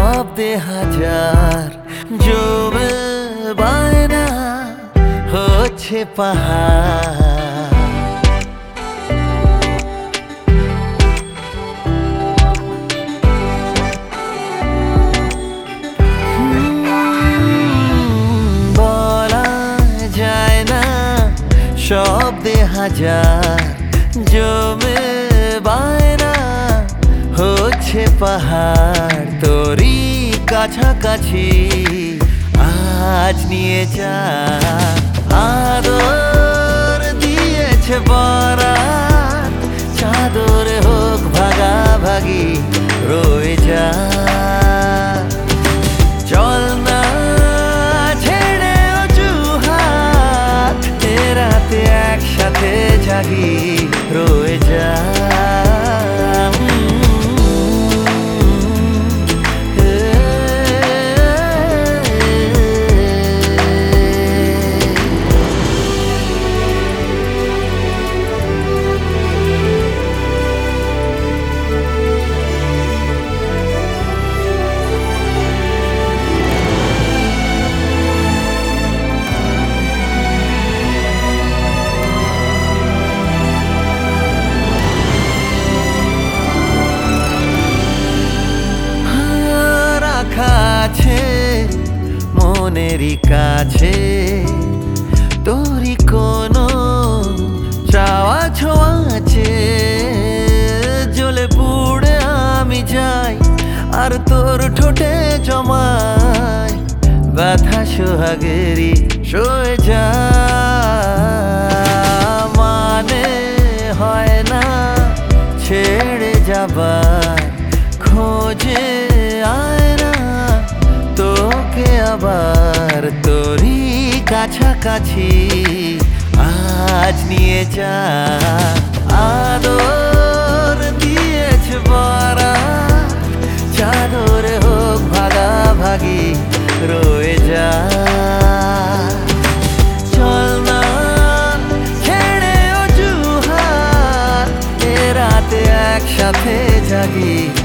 শব্দে হাজার জমে বায়না হচ্ছে পাহাড়। বলা যায় না শব্দে হাজার জমে বায়না হচ্ছে পাহাড়। তোরই কাছাকাছি আজ নিয়ে যা, আদর দিয়েছে বরাত, চাদর হোক ভাগাভাগি রয়ে যা। চল না ছেড়ে অজুহাত, এ রাতে একসাথে জাগি রয়ে যা। মনেরই কাছে তোরই কোনো চাওয়া ছোঁয়াছে, জ্বলে পুড়ে আমি যাই আর তোর ঠোঁটে জমাই ব্যথা সোহাগেরই সয়ে যা। মানে হয় না ছেড়ে যাবার, খোঁজে আয় না তোকে আবার, তোরই কাছাকাছি আজ নিয়ে যা। আদর দিয়েছে বরাত, চাদর হোক ভাগাভাগি রয়ে যা। চল না ছেড়ে অজুহাত, এ রাতে একসাথে জাগি